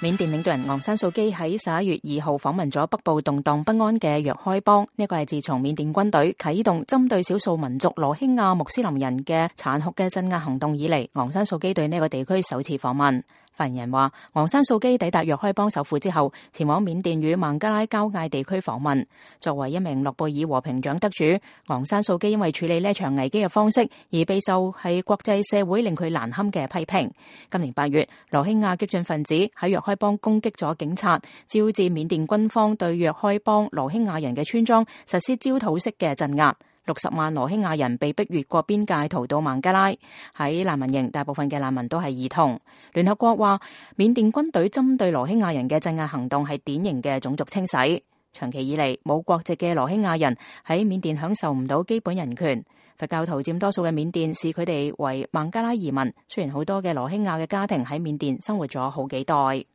緬甸領導人昂山素基喺11月2號訪問咗北部動盪不安嘅若開邦，呢個係自從緬甸軍隊啟動針對少數民族羅興亞穆斯林人嘅殘酷嘅鎮壓行動以嚟，昂山素基對呢個地區首次訪問。發言人話，昂山素基抵達若開邦首府之後，前往緬甸與孟加拉交界地區訪問。作為一名諾貝爾和平獎得主，昂山素基因為處理呢場危機嘅方式而備受係國際社會令佢難堪嘅批評。今年8月，羅興亞激進分子喺若開邦攻擊咗警察，招致緬甸軍方對若開邦羅興亞人嘅村莊實施焦土式嘅鎮壓。60萬羅興亞人被逼越過邊界逃到孟加拉，喺難民營，大部分嘅難民都係兒童。聯合國話，緬甸軍隊針對羅興亞人嘅鎮壓行動係典型嘅種族清洗。長期以嚟，冇國籍嘅羅興亞人喺緬甸享受唔到基本人權。佛教徒佔多數嘅緬甸視佢哋為孟加拉移民，雖然好多嘅羅興亞嘅家庭喺緬甸生活咗好幾代。